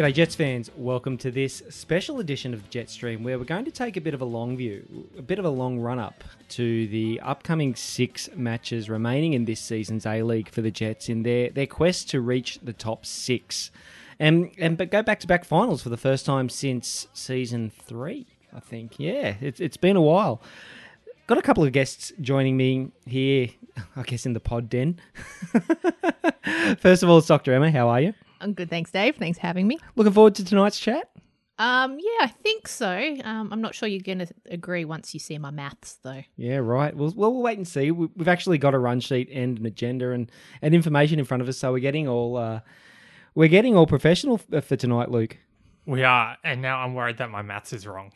G'day Jets fans, welcome to this special edition of the Jetstream where we're going to take a bit of a long view, a bit of a long run-up to the upcoming 6 matches remaining in this season's A-League for the Jets in their quest to reach the top 6 but go back-to-back finals for the first time since season 3, I think. Yeah, it's been a while. Got a couple of guests joining me here, I guess in the pod den. First of all, it's Dr. Emma. How are you? I'm good, thanks, Dave. Thanks for having me. Looking forward to tonight's chat? Yeah, I think so. I'm not sure you're going to agree once you see my maths, though. Yeah, right. We'll wait and see. We've actually got a run sheet and an agenda and information in front of us, so we're getting all professional for tonight, Luke. We are, and now I'm worried that my maths is wrong.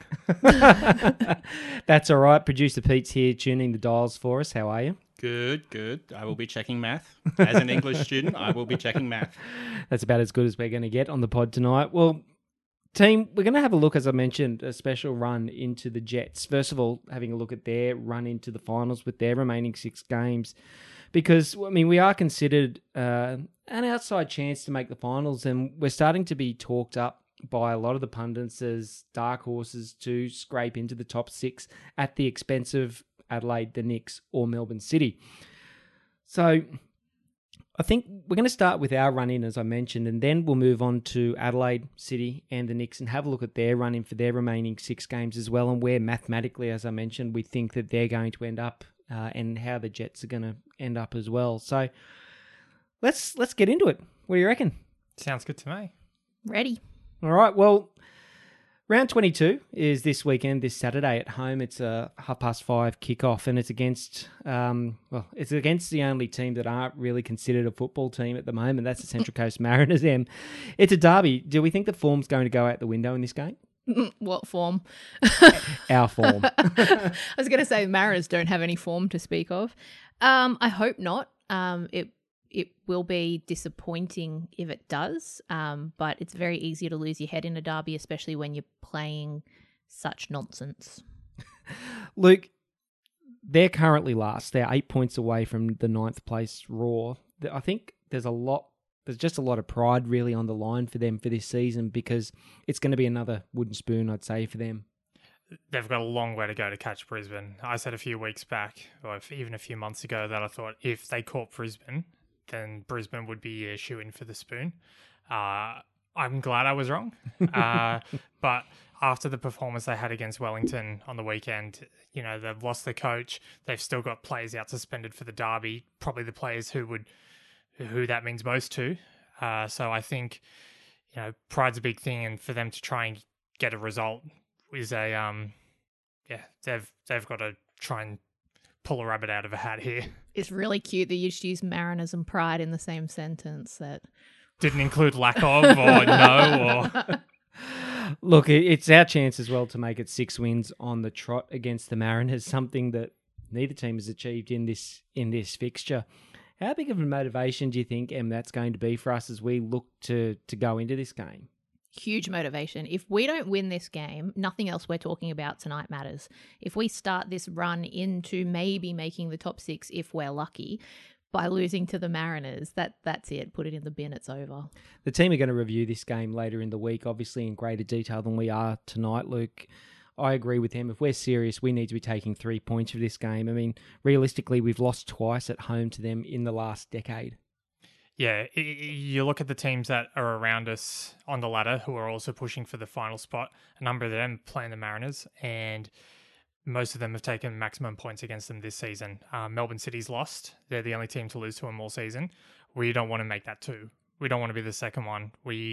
That's all right. Producer Pete's here tuning the dials for us. How are you? Good. I will be checking math. As an English student, I will be checking math. That's about as good as we're going to get on the pod tonight. Well, team, we're going to have a look, as I mentioned, a special run into the Jets. First of all, having a look at their run into the finals with their remaining 6 games. Because, I mean, we are considered an outside chance to make the finals, and we're starting to be talked up by a lot of the pundits as dark horses to scrape into the top 6 at the expense of Adelaide, the Knicks, or Melbourne City. So I think we're going to start with our run-in, as I mentioned, and then we'll move on to Adelaide, City, and the Knicks and have a look at their run-in for their remaining 6 games as well, and where mathematically, as I mentioned, we think that they're going to end up and how the Jets are going to end up as well. So let's get into it. What do you reckon? Sounds good to me. Ready. All right, well, round 22 is this weekend, this Saturday at home. It's a 5:30 kickoff, and it's against the only team that aren't really considered a football team at the moment. That's the Central Coast Mariners. It's a derby. Do we think the form's going to go out the window in this game? What form? Our form. I was going to say Mariners don't have any form to speak of. I hope not. It will be disappointing if it does, but it's very easy to lose your head in a derby, especially when you're playing such nonsense. Luke, they're currently last. They're 8 points away from the 9th place Raw. I think there's just a lot of pride really on the line for them for this season because it's going to be another wooden spoon, I'd say, for them. They've got a long way to go to catch Brisbane. I said a few weeks back, or even a few months ago, that I thought if they caught Brisbane, then Brisbane would be a shoo-in for the spoon. I'm glad I was wrong. But after the performance they had against Wellington on the weekend, you know, they've lost their coach. They've still got players out suspended for the derby, probably the players who that means most to. So I think, you know, pride's a big thing, and for them to try and get a result is they've got to try and pull a rabbit out of a hat here. It's really cute that you just use Mariners and pride in the same sentence. That didn't include lack of or no or... Look, it's our chance as well to make it 6 wins on the trot against the Mariners, something that neither team has achieved in this fixture. How big of a motivation do you think, Em, that's going to be for us as we look to go into this game? Huge motivation. If we don't win this game, nothing else we're talking about tonight matters. If we start this run into maybe making the top 6, if we're lucky, by losing to the Mariners, that's it. Put it in the bin. It's over. The team are going to review this game later in the week, obviously in greater detail than we are tonight, Luke. I agree with him. If we're serious, we need to be taking 3 points for this game. I mean, realistically, we've lost twice at home to them in the last decade. Yeah, you look at the teams that are around us on the ladder who are also pushing for the final spot. A number of them playing the Mariners, and most of them have taken maximum points against them this season. Melbourne City's lost. They're the only team to lose to them all season. We don't want to make that 2. We don't want to be the second one.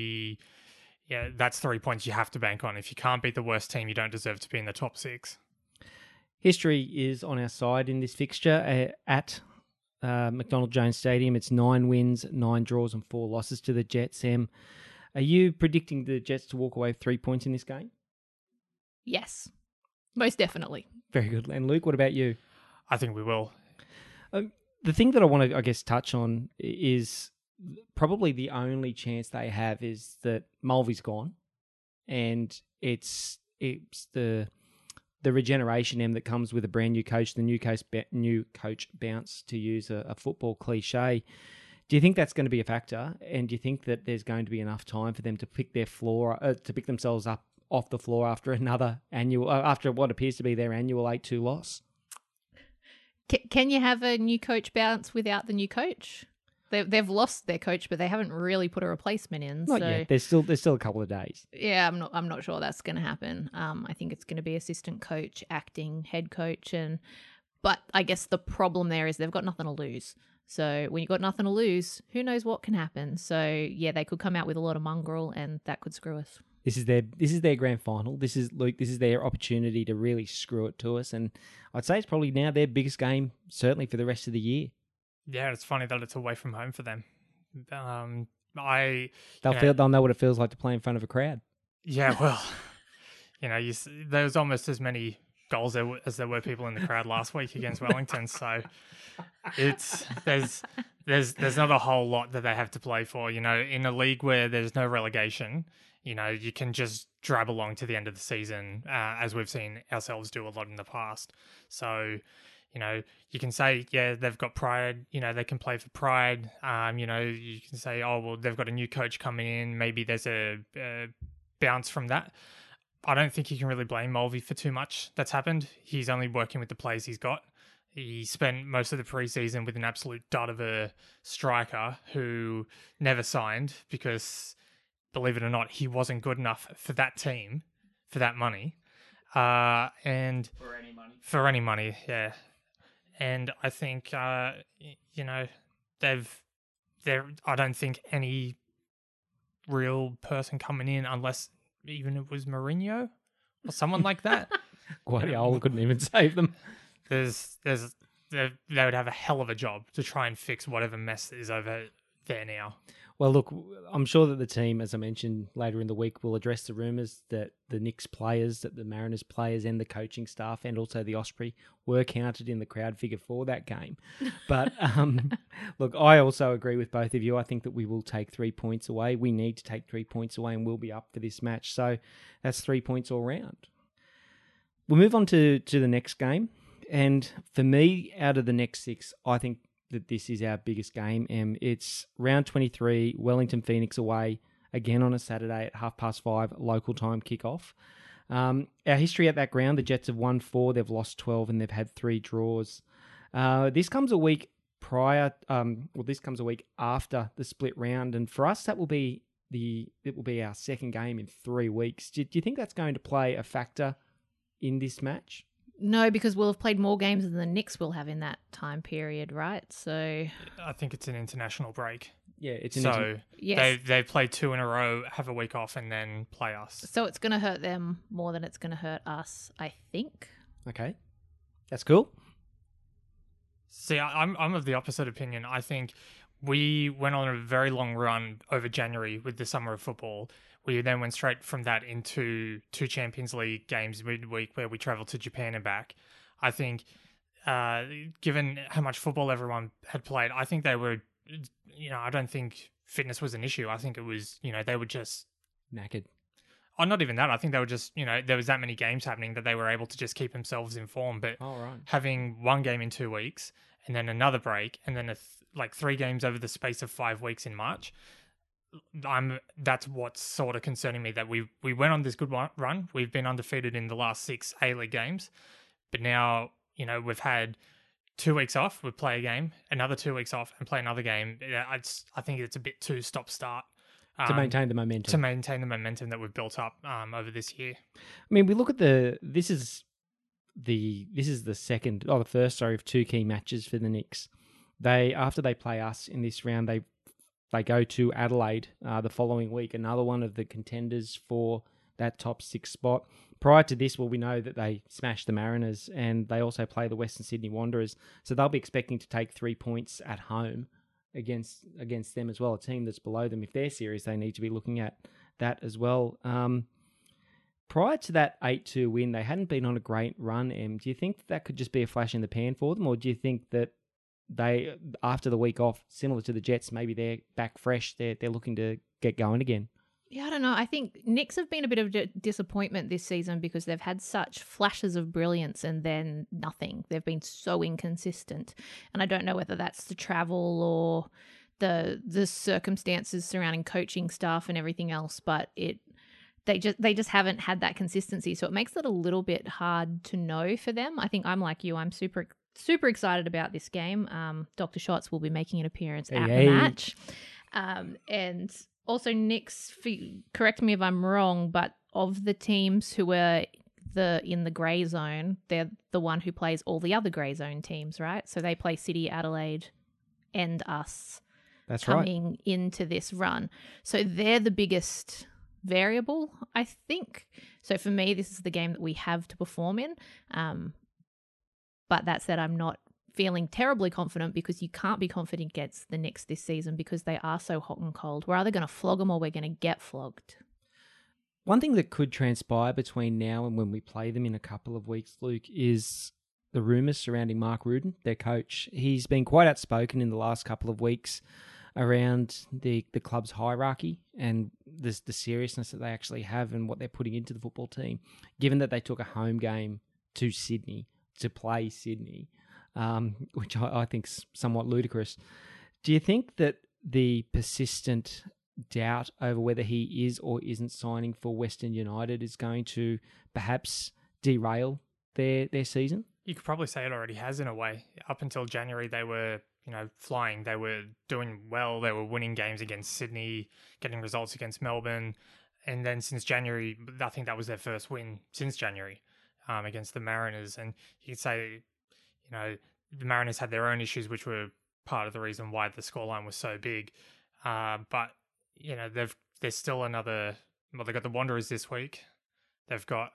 That's 3 points you have to bank on. If you can't beat the worst team, you don't deserve to be in the top 6. History is on our side in this fixture at McDonald Jones Stadium. It's 9 wins, 9 draws and 4 losses to the Jets. Em, are you predicting the Jets to walk away with 3 points in this game? Yes, most definitely. Very good. And Luke, what about you? I think we will. The thing that I want to, I guess, touch on is probably the only chance they have is that Mulvey's gone, and it's the regeneration that comes with a brand new coach, the new coach bounce, to use a football cliche. Do you think that's going to be a factor? And do you think that there's going to be enough time for them to pick themselves up off the floor after after what appears to be their annual 8-2 loss? Can you have a new coach bounce without the new coach? They've lost their coach, but they haven't really put a replacement in. Not yet. There's still a couple of days. Yeah, I'm not sure that's going to happen. I think it's going to be assistant coach, acting head coach, but I guess the problem there is they've got nothing to lose. So when you've got nothing to lose, who knows what can happen? So yeah, they could come out with a lot of mongrel, and that could screw us. This is their grand final. This is their opportunity to really screw it to us, and I'd say it's probably now their biggest game, certainly for the rest of the year. Yeah, it's funny that it's away from home for them. They'll know what it feels like to play in front of a crowd. Yeah, well, there was almost as many goals as there were people in the crowd last week against Wellington. So there's not a whole lot that they have to play for. In a league where there's no relegation, you can just drab along to the end of the season, as we've seen ourselves do a lot in the past. So, you can say, yeah, they've got pride, they can play for pride. You can say, oh, well, they've got a new coach coming in. Maybe there's a bounce from that. I don't think you can really blame Mulvey for too much that's happened. He's only working with the players he's got. He spent most of the preseason with an absolute dud of a striker who never signed because, believe it or not, he wasn't good enough for that team, for that money. And for any money, yeah. And I think, I don't think any real person coming in, unless even it was Mourinho or someone like that. Guardiola couldn't even save them. They would have a hell of a job to try and fix whatever mess is over there now. Well, look, I'm sure that the team, as I mentioned later in the week, will address the rumours that the Knicks players, that the Mariners players and the coaching staff and also the Osprey were counted in the crowd figure for that game. But look, I also agree with both of you. I think that we will take 3 points away. We need to take 3 points away and we'll be up for this match. So that's 3 points all round. We'll move on to the next game. And for me, out of the next 6, I think that this is our biggest game. It's round 23, Wellington Phoenix away, again on a Saturday at 5:30 local time kickoff. Our history at that ground, the Jets have won 4, they've lost 12, and they've had 3 draws. This comes a week after the split round, and for us that will be our second game in 3 weeks. Do you think that's going to play a factor in this match? No, because we'll have played more games than the Knicks will have in that time period, right? So I think it's an international break. Yeah, it's yes. They play 2 in a row, have a week off, and then play us. So it's going to hurt them more than it's going to hurt us, I think. Okay, that's cool. See, I'm of the opposite opinion. I think we went on a very long run over January with the summer of football. We then went straight from that into 2 Champions League games midweek where we travelled to Japan and back. I think, given how much football everyone had played, I think they were, I don't think fitness was an issue. I think it was, they were just knackered. Oh, not even that. I think they were just, there was that many games happening that they were able to just keep themselves informed. But having 1 game in 2 weeks and then another break and then 3 games over the space of 5 weeks in March, that's what's sort of concerning me, that we went on this good run. We've been undefeated in the last 6 A-League games, but now, we've had 2 weeks off, we play a game, another 2 weeks off and play another game. I think it's a bit too stop-start. To maintain the momentum. To maintain the momentum that we've built up over this year. I mean, we look at this is the first of 2 key matches for the Knicks. After they play us in this round, they go to Adelaide the following week, another one of the contenders for that top 6 spot. Prior to this, we know that they smashed the Mariners and they also play the Western Sydney Wanderers. So they'll be expecting to take 3 points at home against them as well, a team that's below them. If they're serious, they need to be looking at that as well. Prior to that 8-2 win, they hadn't been on a great run, Em. Do you think that could just be a flash in the pan for them, or do you think that they, after the week off, similar to the Jets, maybe they're back fresh, they're looking to get going again? Yeah, I don't know. I think Knicks have been a bit of a disappointment this season because they've had such flashes of brilliance and then nothing. They've been so inconsistent. And I don't know whether that's the travel or the circumstances surrounding coaching staff and everything else, but they just haven't had that consistency. So it makes it a little bit hard to know for them. I think I'm like you. I'm super excited about this game. Dr. Shots will be making an appearance at the match. And also, Nick's, correct me if I'm wrong, but of the teams who were in the grey zone, they're the one who plays all the other grey zone teams, right? So they play City, Adelaide, and us. That's coming into this run. So they're the biggest variable, I think. So for me, this is the game that we have to perform in. But that said, I'm not feeling terribly confident because you can't be confident against the Knicks this season because they are so hot and cold. We're either going to flog them or we're going to get flogged. One thing that could transpire between now and when we play them in a couple of weeks, Luke, is the rumours surrounding Mark Rudin, their coach. He's been quite outspoken in the last couple of weeks around the club's hierarchy and the seriousness that they actually have and what they're putting into the football team, given that they took a home game to Sydney to play Sydney, which I think's somewhat ludicrous. Do you think that the persistent doubt over whether he is or isn't signing for Western United is going to perhaps derail their season? You could probably say it already has in a way. Up until January, they were, flying. They were doing well. They were winning games against Sydney, getting results against Melbourne. And then since January, I think that was their first win since January against the Mariners. And you could say, the Mariners had their own issues, which were part of the reason why the scoreline was so big. But there's still another. Well, they've got the Wanderers this week. They've got.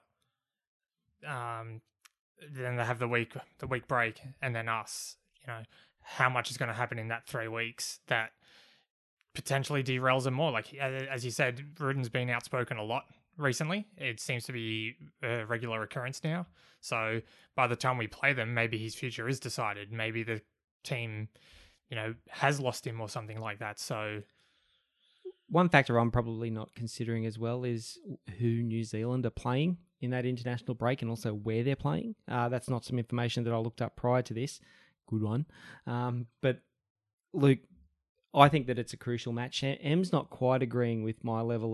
Then they have the week break, and then us. How much is going to happen in that 3 weeks that potentially derails them more? Like as you said, Rudin's been outspoken a lot recently. It seems to be a regular occurrence now. So by the time we play them, maybe his future is decided. Maybe the team, has lost him or something like that. So. One factor I'm probably not considering as well is who New Zealand are playing in that international break and also where they're playing. That's not some information that I looked up prior to this. Good one. But Luke, I think that it's a crucial match. Em's not quite agreeing with my level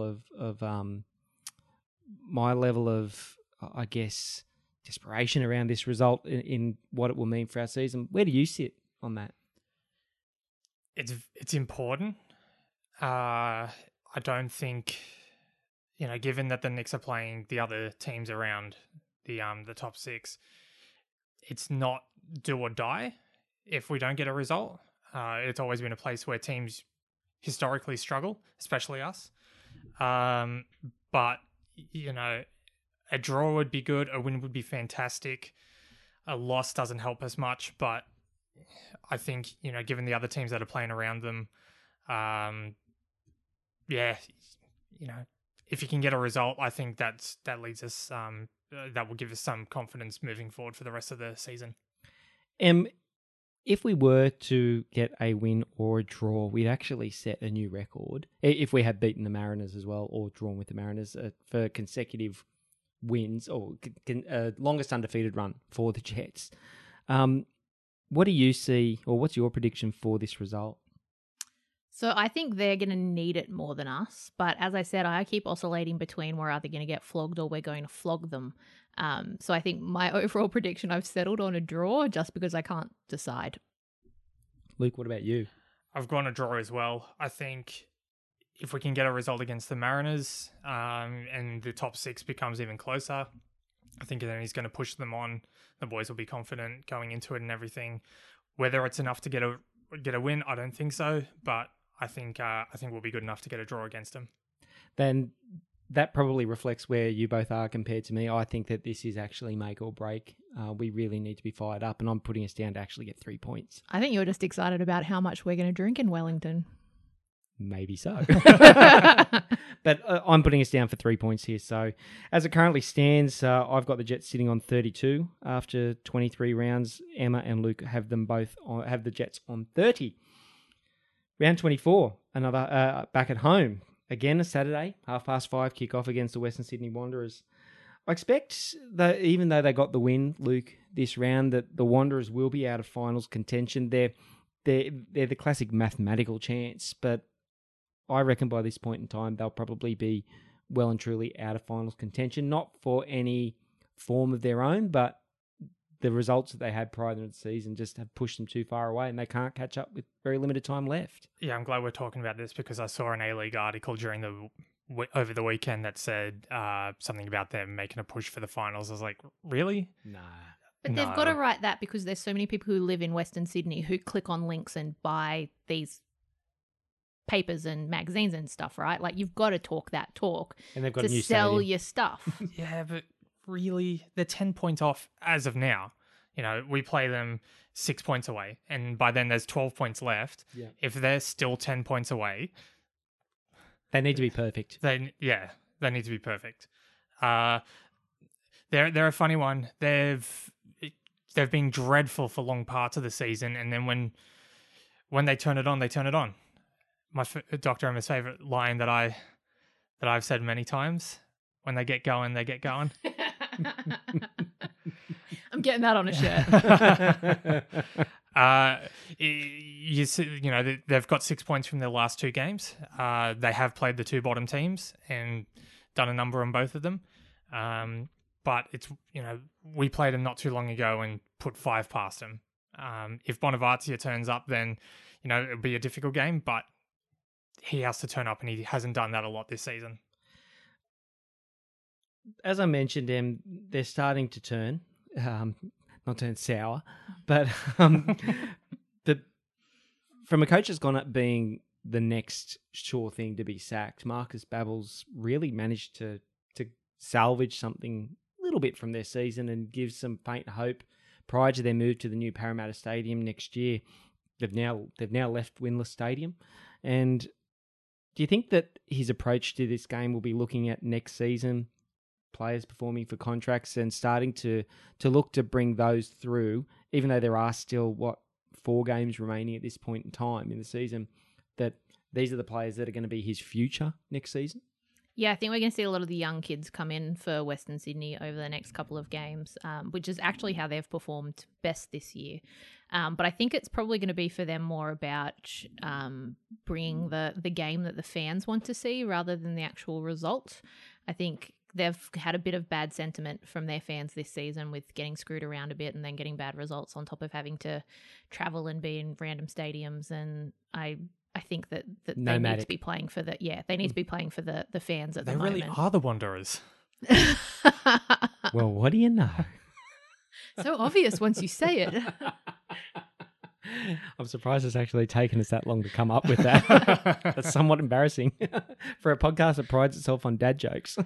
of I guess, desperation around this result in what it will mean for our season. Where do you sit on that? It's important. I don't think, given that the Knicks are playing the other teams around the top six, it's not do or die if we don't get a result. It's always been a place where teams historically struggle, especially us. But, a draw would be good. A win would be fantastic. A loss doesn't help us much, but I think, given the other teams that are playing around them, if you can get a result, I think that leads us, that will give us some confidence moving forward for the rest of the season. If we were to get a win or a draw, we'd actually set a new record. If we had beaten the Mariners as well or drawn with the Mariners for consecutive wins or longest undefeated run for the Jets. What do you see, or what's your prediction for this result? So I think they're going to need it more than us. But as I said, I keep oscillating between we're either going to get flogged or we're going to flog them. So I think my overall prediction, I've settled on a draw just because I can't decide. Luke, what about you? I've gone a draw as well. I think if we can get a result against the Mariners and the top six becomes even closer, I think then he's going to push them on. The boys will be confident going into it and everything. Whether it's enough to get a win, I don't think so. But I think we'll be good enough to get a draw against them. Then that probably reflects where you both are compared to me. I think that this is actually make or break. We really need to be fired up, and I'm putting us down to actually get 3 points. I think you're just excited about how much we're going to drink in Wellington. Maybe so. But I'm putting us down for 3 points here. So as it currently stands, I've got the Jets sitting on 32 after 23 rounds. Emma and Luke have the Jets on 30. Round 24, another back at home. Again, a Saturday, 5:30 kick-off against the Western Sydney Wanderers. I expect that even though they got the win, Luke, this round, that the Wanderers will be out of finals contention. They're they're the classic mathematical chance, but I reckon by this point in time they'll probably be well and truly out of finals contention, not for any form of their own, but the results that they had prior to the season just have pushed them too far away, and they can't catch up with very limited time left. Yeah, I'm glad we're talking about this because I saw an A-League article over the weekend that said something about them making a push for the finals. I was like, really? Nah. But they've got to write that because there's so many people who live in Western Sydney who click on links and buy these papers and magazines and stuff, right? Like, you've got to talk that talk And they've got to a new sell stadium. your stuff. Yeah, but really, they're 10 points off as of now. You know, we play them 6 points away, and by then there's 12 points left. Yeah. If they're still 10 points away, They need to be perfect. they need to be perfect. They're a funny one. They've been dreadful for long parts of the season, and then when they turn it on, they turn it on. Dr. Emma's favorite line that I've said many times: when they get going, they get going. I'm getting that on a shirt. You see, you know, they've got 6 points from their last two games. They have played the two bottom teams and done a number on both of them. But it's, you know, we played them not too long ago and put 5 past them. If Bonavacia turns up, then, you know, it'll be a difficult game, but he has to turn up, and he hasn't done that a lot this season. As I mentioned, they're starting to turn, not turn sour, but from a coach that's gone up being the next sure thing to be sacked, Marcus Babbels really managed to salvage something a little bit from their season and give some faint hope prior to their move to the new Parramatta Stadium next year. They've now left winless stadium, and do you think that his approach to this game will be looking at next season, players performing for contracts and starting to look to bring those through, even though there are still, 4 games remaining at this point in time in the season, that these are the players that are going to be his future next season? Yeah, I think we're going to see a lot of the young kids come in for Western Sydney over the next couple of games, which is actually how they've performed best this year. But I think it's probably going to be for them more about bringing the game that the fans want to see rather than the actual result. I think they've had a bit of bad sentiment from their fans this season with getting screwed around a bit and then getting bad results on top of having to travel and be in random stadiums. And I think that they need to be playing for the fans at the moment. They really are the Wanderers. Well, what do you know? So obvious once you say it. I'm surprised it's actually taken us that long to come up with that. That's somewhat embarrassing for a podcast that prides itself on dad jokes.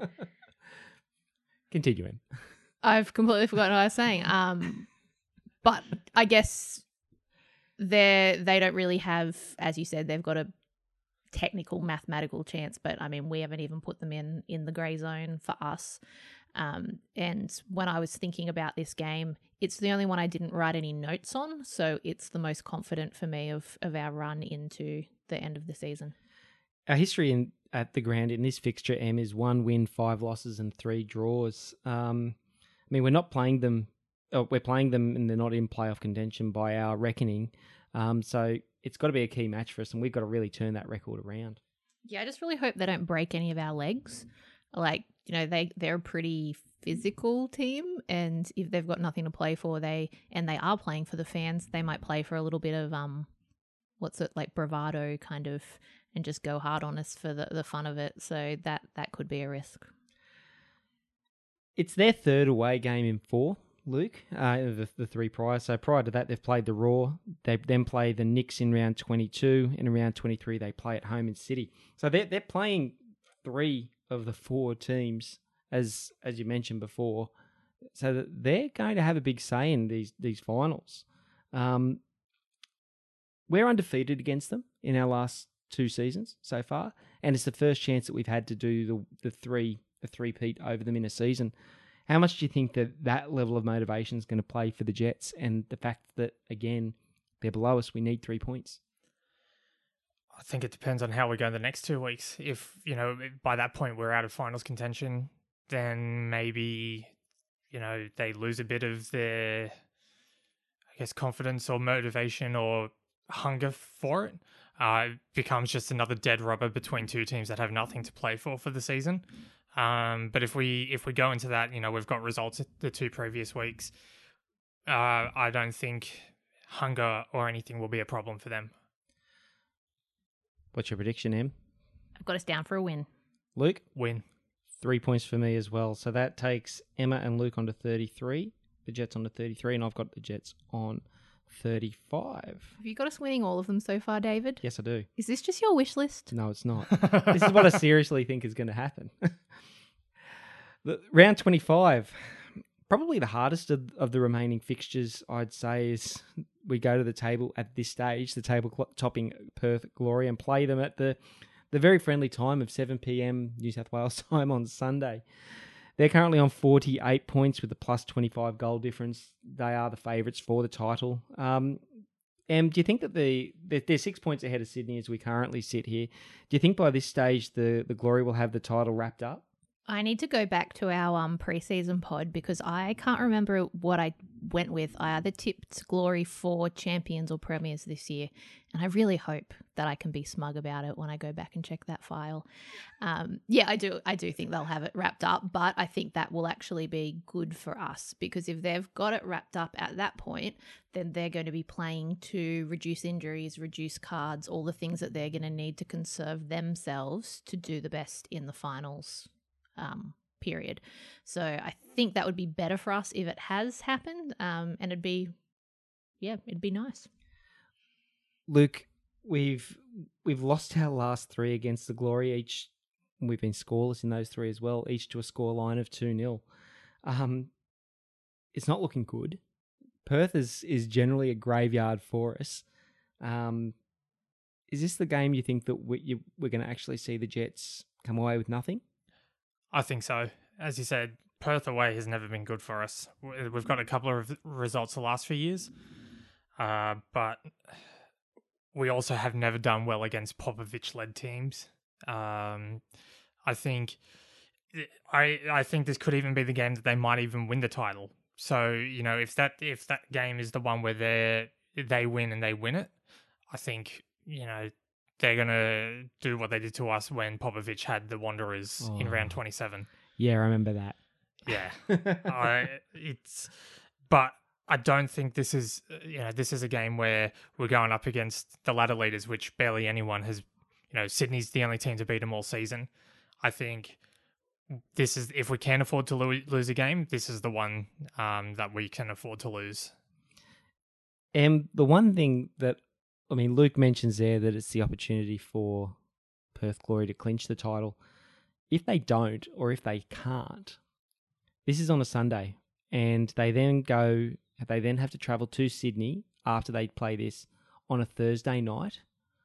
Continuing. I've completely forgotten what I was saying. But I guess they don't really have, as you said, they've got a technical mathematical chance, but I mean, we haven't even put them in the grey zone for us. And when I was thinking about this game, it's the only one I didn't write any notes on, so it's the most confident for me of our run into the end of the season. Our history at the ground in this fixture, M, is 1 win, 5 losses and 3 draws. I mean, we're not playing them. We're playing them and they're not in playoff contention by our reckoning. So it's got to be a key match for us, and we've got to really turn that record around. Yeah, I just really hope they don't break any of our legs. Like, you know, they're a pretty physical team, and if they've got nothing to play for, they are playing for the fans, they might play for a little bit of bravado kind of, and just go hard on us for the fun of it. So that could be a risk. It's their third away game in 4, Luke, the 3 prior. So prior to that, they've played the Raw. They then play the Knicks in round 22. And in round 23, they play at home in City. So they're playing 3 of the 4 teams, as you mentioned before. So that they're going to have a big say in these finals. We're undefeated against them in our last 2 seasons so far. And it's the first chance that we've had to do the three-peat over them in a season. How much do you think that level of motivation is going to play for the Jets, and the fact that, again, they're below us, we need 3 points? I think it depends on how we go the next 2 weeks. If, you know, by that point we're out of finals contention, then maybe, you know, they lose a bit of their, I guess, confidence or motivation, or hunger for it. It becomes just another dead rubber between two teams that have nothing to play for the season. But if we go into that, we've got results the two previous weeks. I don't think hunger or anything will be a problem for them. What's your prediction, Em? I've got us down for a win. Luke? Win. 3 points for me as well. So that takes Emma and Luke onto 33, the Jets onto 33, and I've got the Jets on 35. Have you got us winning all of them so far, David? Yes, I do. Is this just your wish list? No, it's not. This is what I seriously think is going to happen. Round 25, probably the hardest of the remaining fixtures, I'd say, is we go to the table at this stage, the table topping Perth Glory, and play them at the very friendly time of 7 p.m. New South Wales time on Sunday. They're currently on 48 points with a plus 25 goal difference. They are the favourites for the title. Do you think that they're 6 points ahead of Sydney as we currently sit here? Do you think by this stage the Glory will have the title wrapped up? I need to go back to our preseason pod because I can't remember what I went with. I either tipped Glory for champions or premiers this year, and I really hope that I can be smug about it when I go back and check that file. I do think they'll have it wrapped up, but I think that will actually be good for us because if they've got it wrapped up at that point, then they're going to be playing to reduce injuries, reduce cards, all the things that they're going to need to conserve themselves to do the best in the finals. Period. So I think that would be better for us if it has happened, and it'd be nice. Luke, we've lost our last three against the Glory. Each we've been scoreless in those three as well, each to a scoreline of 2-0. It's not looking good. Perth is generally a graveyard for us. Is this the game you think that we're going to actually see the Jets come away with nothing? I think so. As you said, Perth away has never been good for us. We've got a couple of results the last few years, but we also have never done well against Popovich-led teams. I think this could even be the game that they might even win the title. So if that game is the one where they win and they win it, I think they're going to do what they did to us when Popovich had the Wanderers in round 27. Yeah, I remember that. Yeah. But I don't think this is a game where we're going up against the ladder leaders, which barely anyone has, Sydney's the only team to beat them all season. I think this is, if we can afford to lose a game, this is the one that we can afford to lose. And the one thing that, Luke mentions there that it's the opportunity for Perth Glory to clinch the title. If they don't, or if they can't, this is on a Sunday, and they then have to travel to Sydney after they play this on a Thursday night.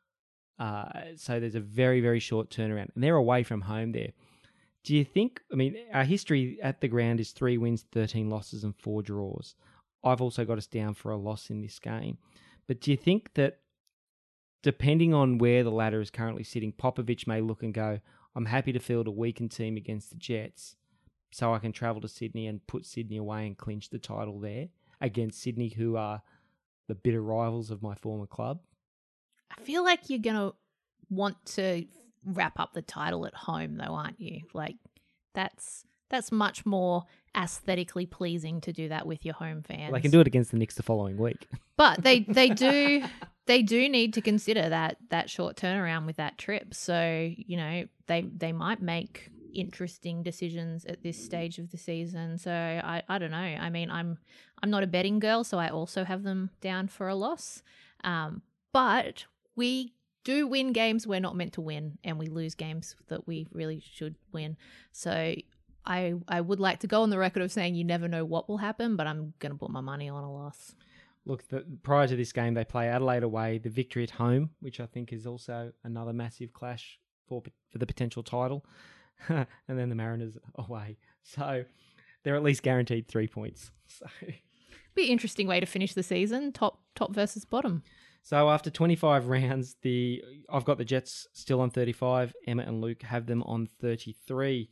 So there's a very, very short turnaround, and they're away from home there. Do you think, our history at the ground is 3 wins, 13 losses, and 4 draws. I've also got us down for a loss in this game. But do you think that, depending on where the ladder is currently sitting, Popovich may look and go, I'm happy to field a weakened team against the Jets so I can travel to Sydney and put Sydney away and clinch the title there against Sydney, who are the bitter rivals of my former club? I feel like you're going to want to wrap up the title at home though, aren't you? Like that's much more aesthetically pleasing to do that with your home fans. Well, they can do it against the Knicks the following week. But they do need to consider that short turnaround with that trip. So, they might make interesting decisions at this stage of the season. So I don't know. I'm not a betting girl, so I also have them down for a loss. But we do win games we're not meant to win, and we lose games that we really should win. So I would like to go on the record of saying you never know what will happen, but I'm going to put my money on a loss. Look, prior to this game, they play Adelaide away, the Victory at home, which I think is also another massive clash for the potential title, and then the Mariners away. So they're at least guaranteed 3 points. So be an interesting way to finish the season, top versus bottom. So after 25 rounds, I've got the Jets still on 35. Emma and Luke have them on 33.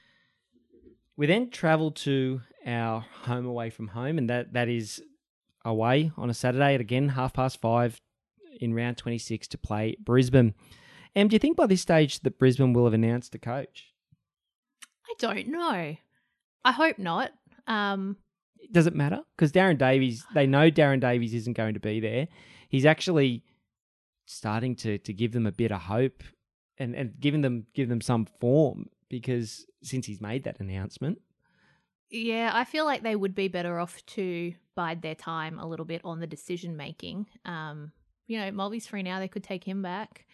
We then travel to our home away from home, and that is away on a Saturday at, again, 5:30 in round 26 to play Brisbane. Do you think by this stage that Brisbane will have announced a coach? I don't know. I hope not. Does it matter? Because Darren Davies, they know Darren Davies isn't going to be there. He's actually starting to give them a bit of hope and give them some form, because since he's made that announcement. Yeah, I feel like they would be better off to bide their time a little bit on the decision making. Mulvey's free now. They could take him back.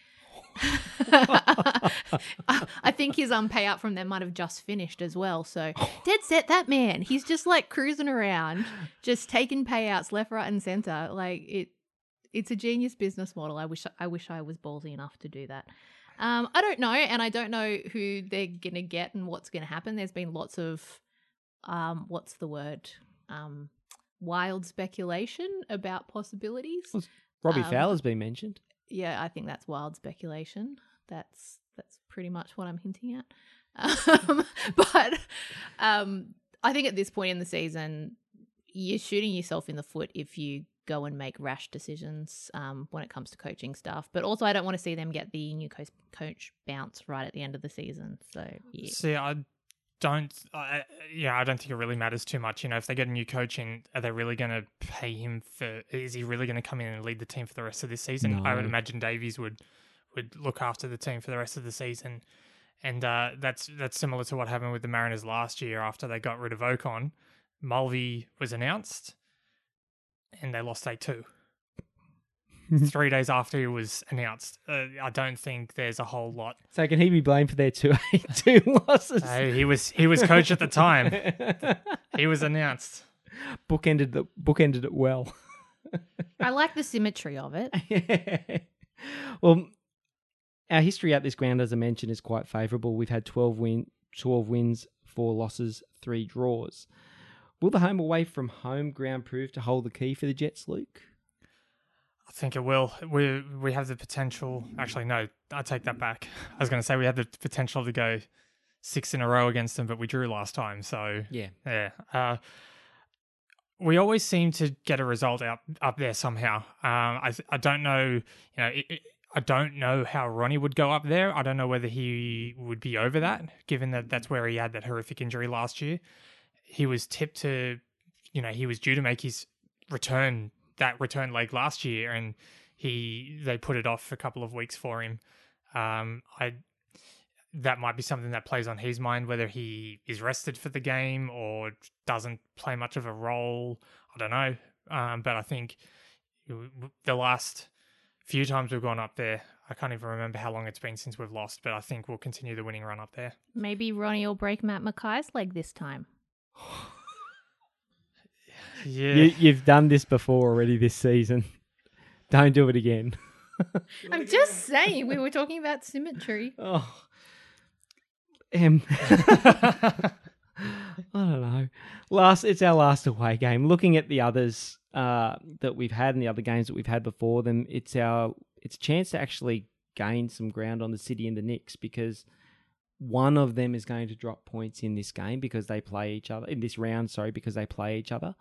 I think his payout from them might have just finished as well. So dead set, that man. He's just like cruising around, just taking payouts left, right, and center. Like it's a genius business model. I wish I was ballsy enough to do that. I don't know, and I don't know who they're gonna get and what's gonna happen. There's been lots of what's the word? Wild speculation about possibilities. Well, Robbie Fowler's been mentioned. Yeah, I think that's wild speculation. That's pretty much what I'm hinting at. But I think at this point in the season, you're shooting yourself in the foot if you go and make rash decisions when it comes to coaching stuff. But also, I don't want to see them get the new coach bounce right at the end of the season. So, yeah. See, I don't think it really matters too much. If they get a new coach in, are they really going to pay him is he really going to come in and lead the team for the rest of this season? No. I would imagine Davies would look after the team for the rest of the season. And that's similar to what happened with the Mariners last year after they got rid of Ocon. Mulvey was announced and they lost 8-2. 3 days after he was announced. I don't think there's a whole lot. So can he be blamed for their 2-8-2 losses? He was coach at the time. He was announced. Bookended it well. I like the symmetry of it. Yeah. Well, our history at this ground, as I mentioned, is quite favourable. We've had 12 wins, 4 losses, 3 draws. Will the home away from home ground prove to hold the key for the Jets, Luke? I think it will. We have the potential. Actually, no, I take that back. I was going to say we had the potential to go 6 in a row against them, but we drew last time. So yeah. We always seem to get a result up there somehow. I don't know. I don't know how Ronnie would go up there. I don't know whether he would be over that, given that that's where he had that horrific injury last year. He was tipped to, he was due to make his return leg last year, and they put it off a couple of weeks for him. That might be something that plays on his mind, whether he is rested for the game or doesn't play much of a role. I don't know. But I think the last few times we've gone up there, I can't even remember how long it's been since we've lost, but I think we'll continue the winning run up there. Maybe Ronnie will break Matt Mackay's leg this time. Yeah. You've done this before already this season. Don't do it again. I'm just saying, we were talking about symmetry. Oh. I don't know. It's our last away game. Looking at the others that we've had and the other games that we've had before them, it's a chance to actually gain some ground on the City and the Knicks, because one of them is going to drop points in this game because they play each other in this round. Because they play each other.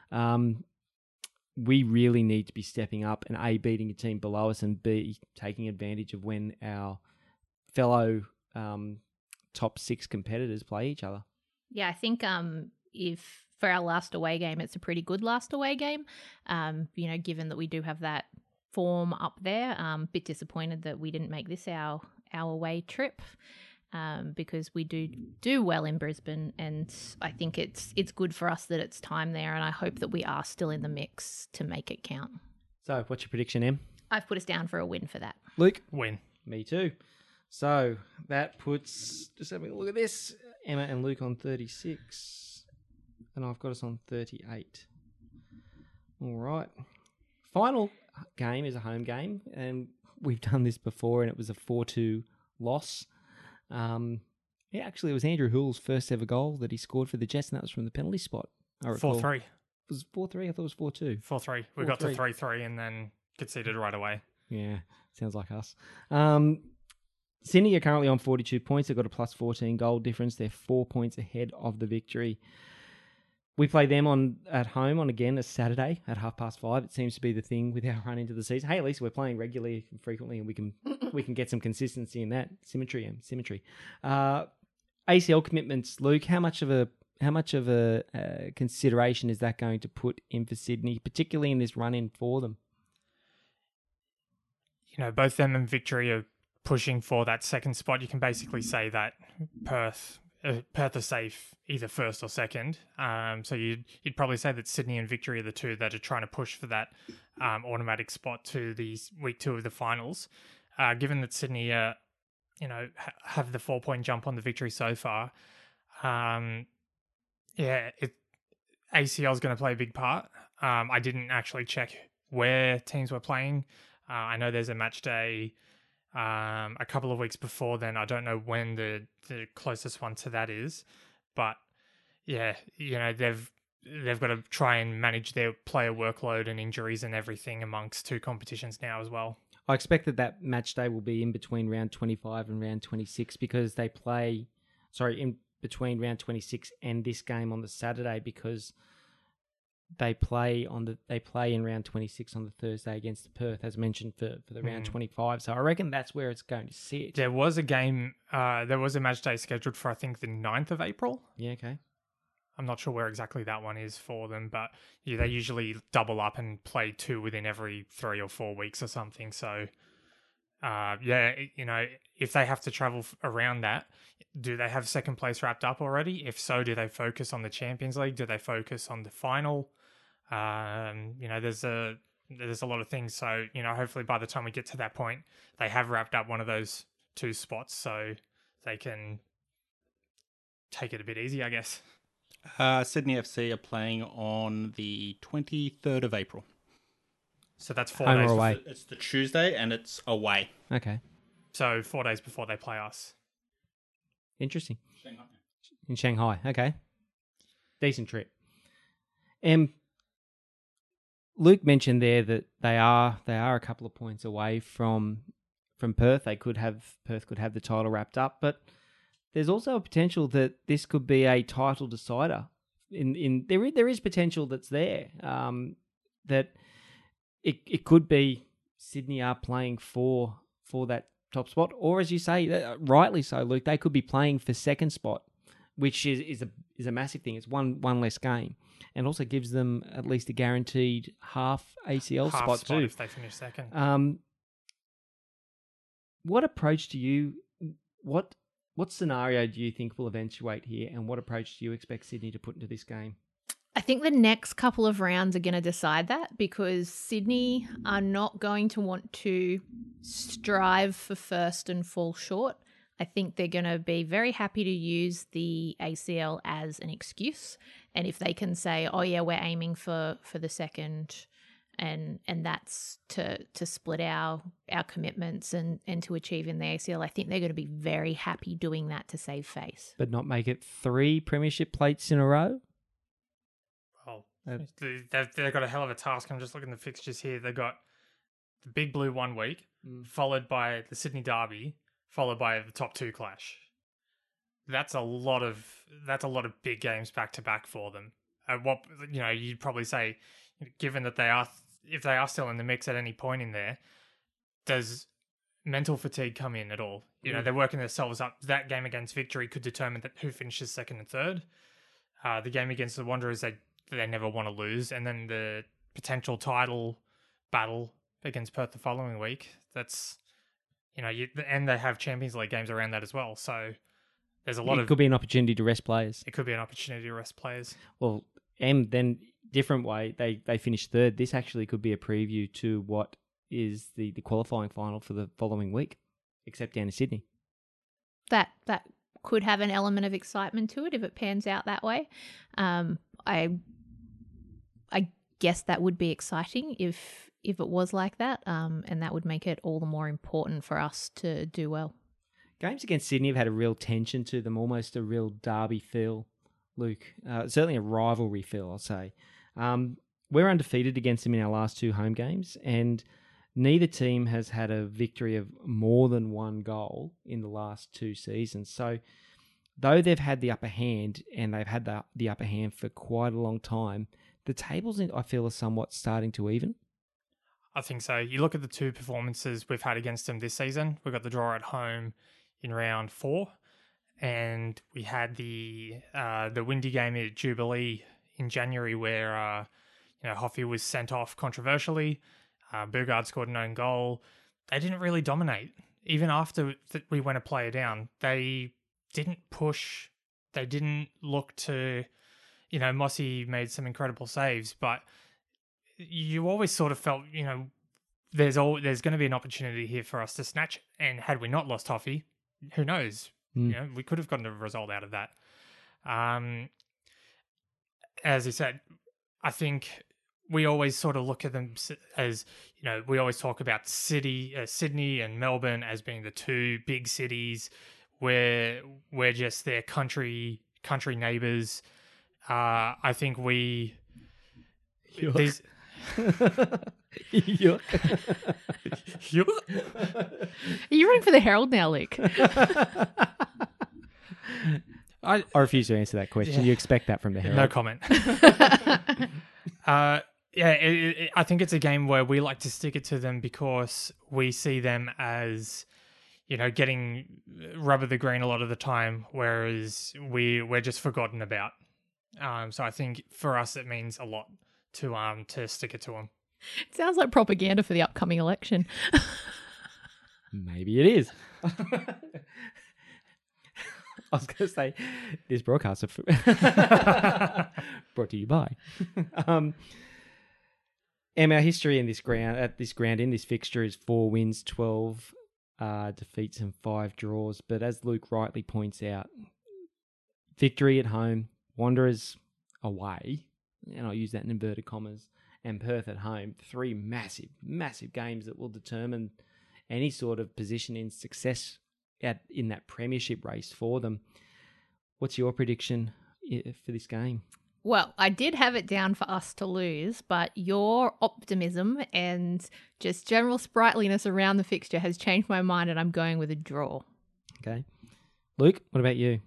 We really need to be stepping up and A, beating a team below us, and B, taking advantage of when our fellow top 6 competitors play each other. Yeah, I think if for our last away game, it's a pretty good last away game. Given that we do have that form up there, bit disappointed that we didn't make this our away trip. Because we do well in Brisbane, and I think it's good for us that it's time there, and I hope that we are still in the mix to make it count. So, what's your prediction, Em? I've put us down for a win for that. Luke? Win. Me too. So, that puts, just having a look at this, Emma and Luke on 36, and I've got us on 38. All right. Final game is a home game, and we've done this before, and it was a 4-2 loss. It was Andrew Hill's first ever goal that he scored for the Jets, and that was from the penalty spot. 4-3. It was 4-3? I thought it was 4-2. 4-3. We got to 3-3 and then conceded right away. Yeah, sounds like us. Sydney are currently on 42 points. They've got a plus 14 goal difference. They're 4 points ahead of the Victory. We play them at home on again a Saturday at 5:30. It seems to be the thing with our run into the season. Hey, at least we're playing regularly and frequently, and we can get some consistency in that symmetry. ACL commitments, Luke. How much of a consideration is that going to put in for Sydney, particularly in this run in for them? Both them and Victory are pushing for that second spot. You can basically say that Perth are safe either first or second. So you'd probably say that Sydney and Victory are the two that are trying to push for that automatic spot to the week 2 of the finals. Given that Sydney, have the 4-point jump on the Victory so far, ACL is going to play a big part. I didn't actually check where teams were playing. I know there's a match day a couple of weeks before then. I don't know when the closest one to that is, but they've got to try and manage their player workload and injuries and everything amongst 2 competitions now as well. I expect that match day will be in between round 25 and round 26 because they play, in between round 26 and this game on the Saturday because they play in round 26 on the Thursday against the Perth, as mentioned for the round 25. So I reckon that's where it's going to sit. There was a game, there was a match day scheduled for I think the 9th of April. Yeah, okay. I'm not sure where exactly that one is for them, but they usually double up and play 2 within every 3 or 4 weeks or something. So, if they have to travel around that, do they have second place wrapped up already? If so, do they focus on the Champions League? Do they focus on the final? There's a lot of things. So, hopefully by the time we get to that point, they have wrapped up one of those 2 spots so they can take it a bit easy, I guess. Sydney FC are playing on the 23rd of April. So that's 4 Home days. or away? It's the Tuesday and it's away. Okay. So 4 days before they play us. Interesting. Shanghai. In Shanghai. Okay. Decent trip. Luke mentioned there that they are a couple of points away from Perth. Perth could have the title wrapped up, but there's also a potential that this could be a title decider. There is potential that's there. That it could be Sydney are playing for that top spot, or as you say, rightly so, Luke, they could be playing for second spot, which is a massive thing. It's one less game, and also gives them at least a guaranteed half ACL spot too if they finish second. What approach do you what scenario do you think will eventuate here, and what approach do you expect Sydney to put into this game? I think the next couple of rounds are going to decide that, because Sydney are not going to want to strive for first and fall short. I think they're going to be very happy to use the ACL as an excuse. And if they can say, oh yeah, we're aiming for the second, and that's to split our commitments and to achieve in the ACL, I think they're going to be very happy doing that to save face. But not make it 3 premiership plates in a row? Well, they've got a hell of a task. I'm just looking at the fixtures here. They've got the Big Blue 1 week, followed by the Sydney Derby, followed by the top 2 clash. That's a lot of big games back to back for them. You'd probably say, given that if they are still in the mix at any point in there, does mental fatigue come in at all? They're working themselves up. That game against Victory could determine who finishes second and third. The game against the Wanderers, they never want to lose, and then the potential title battle against Perth the following week. That's and they have Champions League games around that as well. So there's It could be an opportunity to rest players. It could be an opportunity to rest players. Well, then different way, they finished third. This actually could be a preview to what is the qualifying final for the following week, except down in Sydney. That could have an element of excitement to it if it pans out that way. I guess that would be exciting if it was like that, and that would make it all the more important for us to do well. Games against Sydney have had a real tension to them, almost a real derby feel, Luke. Certainly a rivalry feel, I'll say. We're undefeated against them in our last 2 home games, and neither team has had a victory of more than 1 goal in the last 2 seasons. So though they've had the upper hand, and they've had the upper hand for quite a long time, the tables, I feel, are somewhat starting to even. I think so. You look at the two performances we've had against them this season. We got the draw at home in round 4, and we had the windy game at Jubilee in January where Hoffy was sent off controversially. Bugard scored an own goal. They didn't really dominate. Even after we went a player down, they didn't push. They didn't look to, Mossy made some incredible saves, but you always sort of felt, there's going to be an opportunity here for us to snatch. And had we not lost Hoffy, who knows? We could have gotten a result out of that. As I said, I think we always sort of look at them as, we always talk about Sydney and Melbourne as being the two big cities where we're just their country neighbours. I think these. Are you running for the Herald now, Luke? I refuse to answer that question. You expect that from the Herald. No comment. I think it's a game where we like to stick it to them because we see them as, getting rub of the green a lot of the time, whereas we're just forgotten about. So I think for us it means a lot to stick it to them. It sounds like propaganda for the upcoming election. Maybe it is. I was going to say, this broadcast is brought to you by. Our history in this fixture is 4 wins, 12 defeats and 5 draws. But as Luke rightly points out, victory at home, Wanderers away, and I'll use that in inverted commas, and Perth at home, 3 massive, massive games that will determine any sort of position in success in that premiership race for them. What's your prediction for this game? Well, I did have it down for us to lose, but your optimism and just general sprightliness around the fixture has changed my mind, and I'm going with a draw. Okay. Luke, what about you?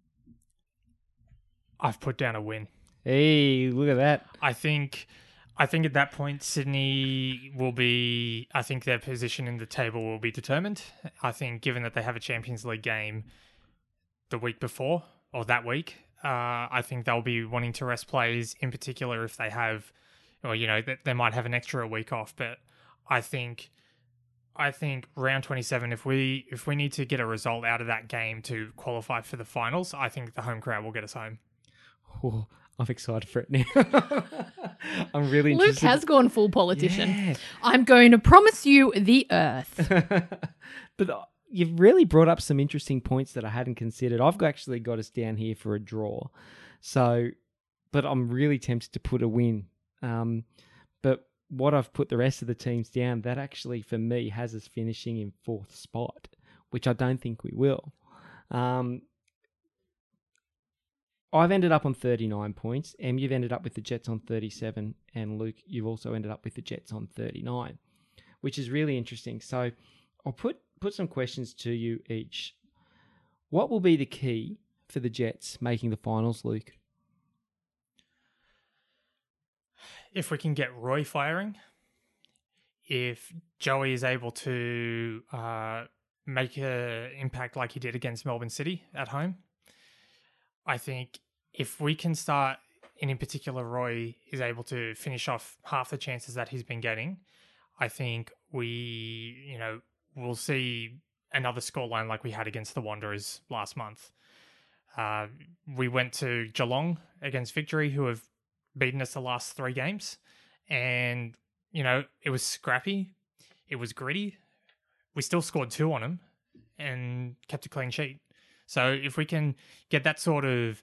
I've put down a win. Hey, look at that. I think at that point, Sydney will be... I think their position in the table will be determined. I think given that they have a Champions League game the week before, or that week, I think they'll be wanting to rest players, in particular if they have... Or, they might have an extra week off. But I think round 27, if we need to get a result out of that game to qualify for the finals, I think the home crowd will get us home. Oh, I'm excited for it now. I'm really Luke interested. has gone full politician. Yeah. I'm going to promise you the earth. But you've really brought up some interesting points that I hadn't considered. I've actually got us down here for a draw. But I'm really tempted to put a win. But what I've put the rest of the teams down, that actually for me has us finishing in 4th spot, which I don't think we will. I've ended up on 39 points. You've ended up with the Jets on 37. And Luke, you've also ended up with the Jets on 39, which is really interesting. So I'll put some questions to you each. What will be the key for the Jets making the finals, Luke? If we can get Roy firing, if Joey is able to make an impact like he did against Melbourne City at home, I think if we can start, and in particular Roy is able to finish off half the chances that he's been getting, I think we'll see another scoreline like we had against the Wanderers last month. We went to Geelong against Victory, who have beaten us the last 3 games, and it was scrappy, it was gritty. We still scored 2 on them and kept a clean sheet. So if we can get that sort of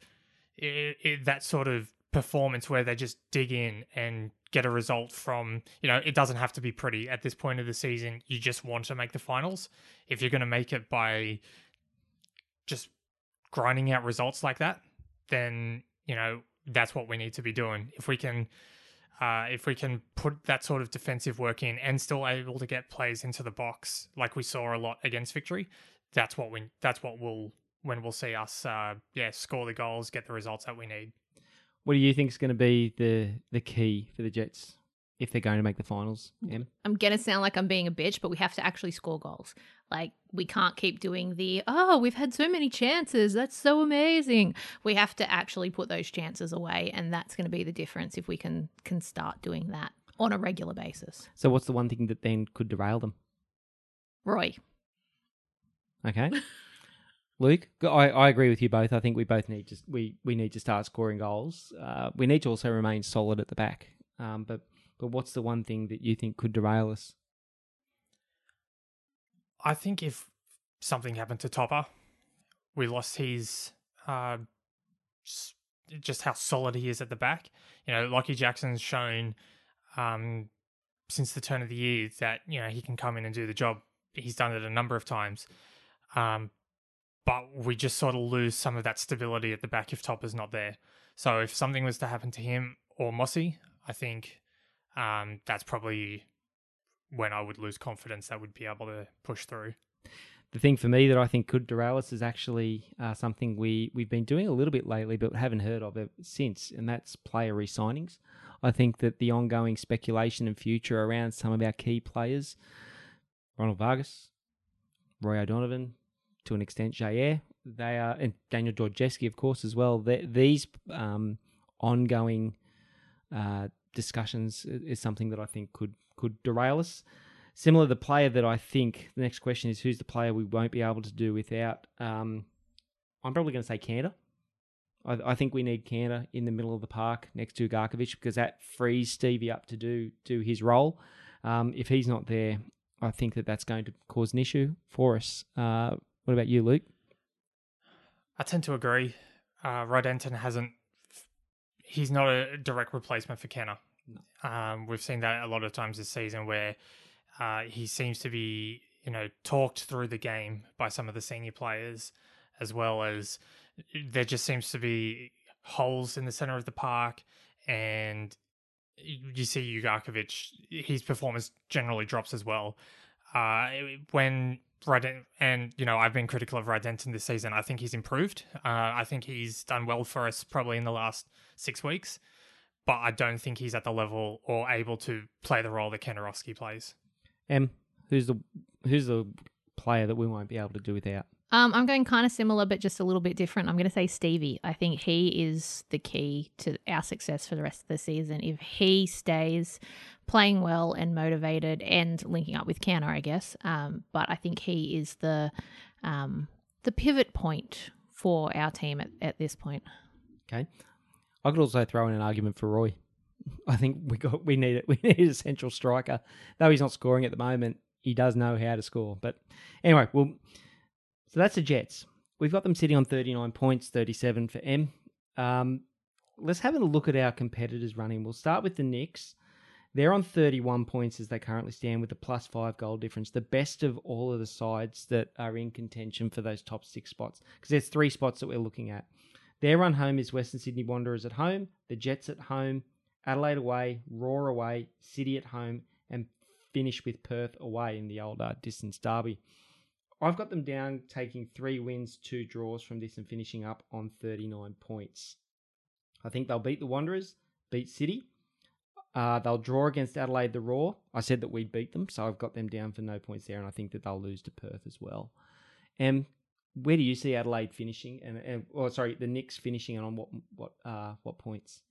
performance where they just dig in and get a result from, it doesn't have to be pretty at this point of the season. You just want to make the finals. If you're going to make it by just grinding out results like that, then that's what we need to be doing. If we can put that sort of defensive work in and still able to get plays into the box like we saw a lot against Victory, that's what will when we'll see us, score the goals, get the results that we need. What do you think is going to be the key for the Jets if they're going to make the finals, Em? I'm going to sound like I'm being a bitch, but we have to actually score goals. Like, we can't keep doing we've had so many chances. That's so amazing. We have to actually put those chances away, and that's going to be the difference if we can start doing that on a regular basis. So what's the one thing that then could derail them? Roy. Okay. Luke, I agree with you both. I think we both need we need to start scoring goals. We need to also remain solid at the back. But what's the one thing that you think could derail us? I think if something happened to Topper, we lost his just how solid he is at the back. You know, Lockie Jackson's shown since the turn of the year that, you know, he can come in and do the job. He's done it a number of times. But we just sort of lose some of that stability at the back if Topper's not there. So if something was to happen to him or Mossy, I think that's probably when I would lose confidence that we'd be able to push through. The thing for me that I think could derail us is actually something we've been doing a little bit lately but haven't heard of it since, and that's player re-signings. I think that the ongoing speculation and future around some of our key players, Ronald Vargas, Roy O'Donovan, to an extent Jair, they are, and Daniel Georgieski, of course, as well. These ongoing discussions is something that I think could derail us. Similar, the player that I think, the next question is, who's the player we won't be able to do without? I'm probably going to say Cantor. I think we need Cantor in the middle of the park next to Garkovic because that frees Stevie up to do his role. If he's not there, I think that's going to cause an issue for us. What about you, Luke? I tend to agree. Rod Denton he's not a direct replacement for Kenner. No. We've seen that a lot of times this season where he seems to be, you know, talked through the game by some of the senior players, as well as there just seems to be holes in the center of the park, and you see Ugarkovic, his performance generally drops as well. When and you know, I've been critical of Denton this season. I think he's improved. I think he's done well for us probably in the last 6 weeks, but I don't think he's at the level or able to play the role that Kenarowski plays. Who's the player that we won't be able to do without? I'm going kind of similar, but just a little bit different. I'm going to say Stevie. I think he is the key to our success for the rest of the season. If he stays playing well and motivated and linking up with Cantor, I guess. But I think he is the pivot point for our team at this point. Okay. I could also throw in an argument for Roy. I think we need a central striker. Though he's not scoring at the moment, he does know how to score. But anyway, so that's the Jets. We've got them sitting on 39 points, 37 for M. Let's have a look at our competitors running. We'll start with the Knicks. They're on 31 points as they currently stand with a +5 goal difference, the best of all of the sides that are in contention for those top 6 spots, because there's 3 spots that we're looking at. Their run home is Western Sydney Wanderers at home, the Jets at home, Adelaide away, Roar away, City at home, and finish with Perth away in the old distance derby. I've got them down taking 3 wins, 2 draws from this and finishing up on 39 points. I think they'll beat the Wanderers, beat City. They'll draw against Adelaide the Roar. I said that we'd beat them, so I've got them down for no points there, and I think that they'll lose to Perth as well. Where do you see Adelaide finishing? The Knicks finishing, and on what points?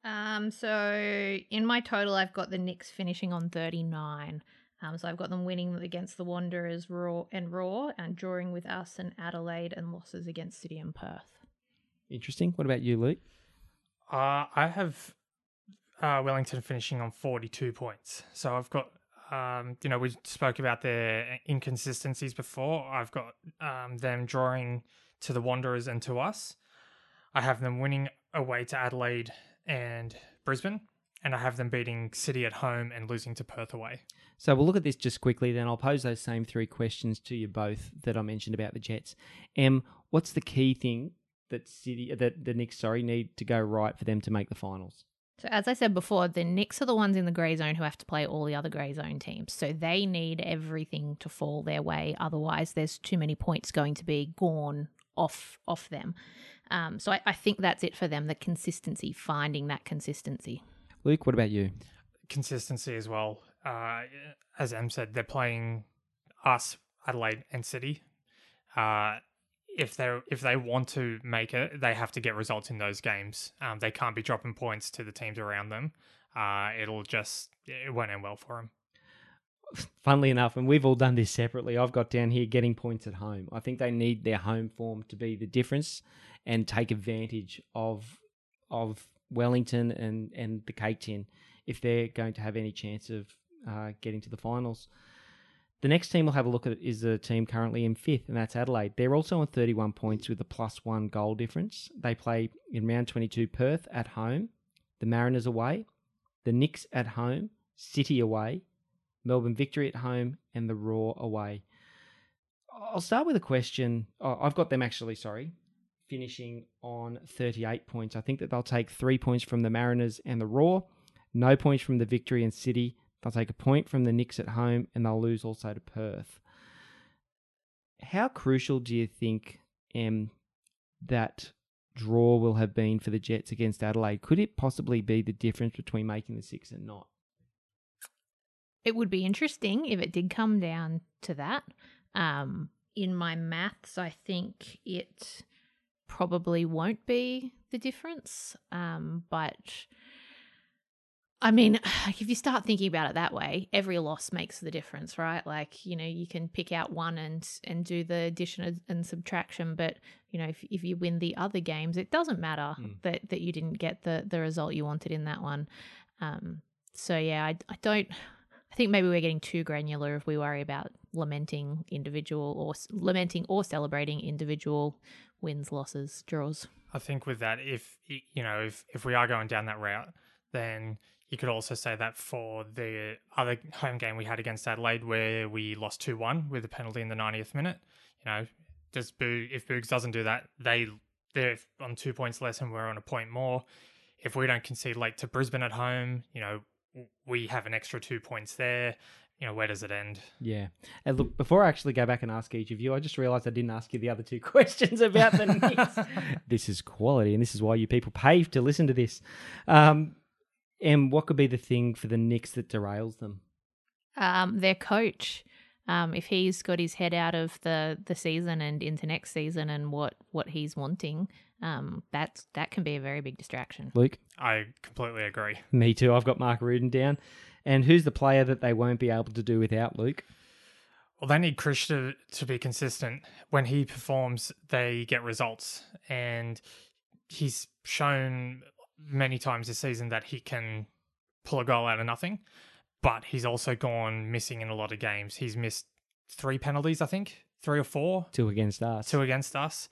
So in my total, I've got the Knicks finishing on 39. So I've got them winning against the Wanderers, Roar, and drawing with us and Adelaide, and losses against City and Perth. Interesting. What about you, Luke? I have Wellington finishing on 42 points. So I've got, we spoke about their inconsistencies before. I've got them drawing to the Wanderers and to us. I have them winning away to Adelaide and Brisbane, and I have them beating City at home and losing to Perth away. So we'll look at this just quickly, then I'll pose those same 3 questions to you both that I mentioned about the Jets. What's the key thing that the Knicks need to go right for them to make the finals? So as I said before, the Knicks are the ones in the grey zone who have to play all the other grey zone teams. So they need everything to fall their way. Otherwise, there's too many points going to be gone off them. So I think that's it for them, the consistency, finding that consistency. Luke, what about you? Consistency as well. As Em said, they're playing us, Adelaide and City. If they want to make it, they have to get results in those games. They can't be dropping points to the teams around them. It won't end well for them. Funnily enough, and we've all done this separately, I've got down here getting points at home. I think they need their home form to be the difference and take advantage of Wellington and the Cake Tin if they're going to have any chance of getting to the finals. The next team we'll have a look at is a team currently in 5th, and that's Adelaide. They're also on 31 points with a +1 goal difference. They play in round 22 Perth at home, the Mariners away, the Knicks at home, City away, Melbourne Victory at home, and the Roar away. I'll start with a question. I've got them finishing on 38 points. I think that they'll take 3 points from the Mariners and the Roar, no points from the Victory and City. They'll take a point from the Knicks at home, and they'll lose also to Perth. How crucial do you think that draw will have been for the Jets against Adelaide? Could it possibly be the difference between making the 6 and not? It would be interesting if it did come down to that. In my maths, I think it probably won't be the difference. But I mean, if you start thinking about it that way, every loss makes the difference, right? Like, you can pick out one and do the addition and subtraction, but if you win the other games, it doesn't matter that you didn't get the result you wanted in that one. So yeah, I think maybe we're getting too granular if we worry about lamenting or celebrating individual wins, losses, draws. I think with that, if we are going down that route, then you could also say that for the other home game we had against Adelaide, where we lost 2-1 with a penalty in the 90th minute. If Boogs doesn't do that, they're on 2 points less and we're on a point more. If we don't concede late to Brisbane at home, we have an extra 2 points there. Where does it end? Yeah. And look, before I actually go back and ask each of you, I just realised I didn't ask you the other 2 questions about the Knicks. This is quality, and this is why you people pay to listen to this. And what could be the thing for the Knicks that derails them? Their coach. If he's got his head out of the season and into next season and what he's wanting, that can be a very big distraction. Luke? I completely agree. Me too. I've got Mark Rudin down. And who's the player that they won't be able to do without, Luke? Well, they need Krish to be consistent. When he performs, they get results. And he's shown many times this season that he can pull a goal out of nothing. But he's also gone missing in a lot of games. He's missed 3 penalties, I think. 3 or 4. 2 against us. 2 against us.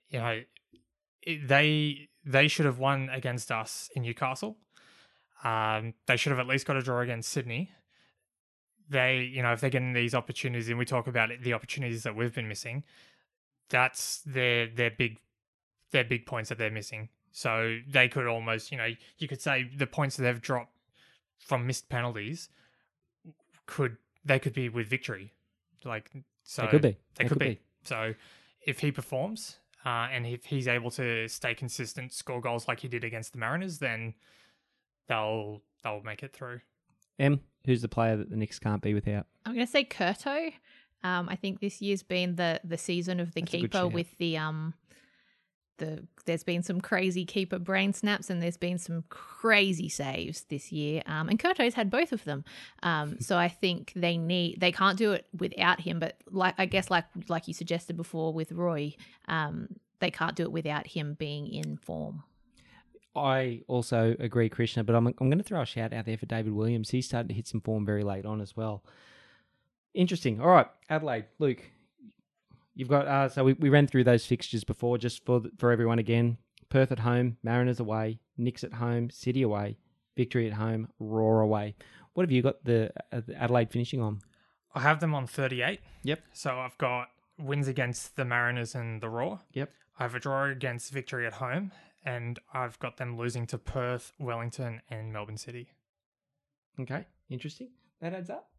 They should have won against us in Newcastle. They should have at least got a draw against Sydney. If they're getting these opportunities, and we talk about it, the opportunities that we've been missing, that's their big points that they're missing. So they could almost, you could say the points that they've dropped from missed penalties could be with victory. They could be. So if he performs, and if he's able to stay consistent, score goals like he did against the Mariners, then they'll make it through. Em, who's the player that the Knicks can't be without? I'm going to say Curto. I think this year's been the season of the keeper with there's been some crazy keeper brain snaps and there's been some crazy saves this year. And Curto's had both of them. So I think they can't do it without him, but like you suggested before with Roy, they can't do it without him being in form. I also agree, Krishna, but I'm going to throw a shout out there for David Williams. He's starting to hit some form very late on as well. Interesting. All right, Adelaide, Luke, you've got. So we ran through those fixtures before, just for everyone again. Perth at home, Mariners away, Knicks at home, City away, Victory at home, Roar away. What have you got the Adelaide finishing on? I have them on 38. Yep. So I've got wins against the Mariners and the Roar. Yep. I have a draw against Victory at home, and I've got them losing to Perth, Wellington, and Melbourne City. Okay, interesting. That adds up.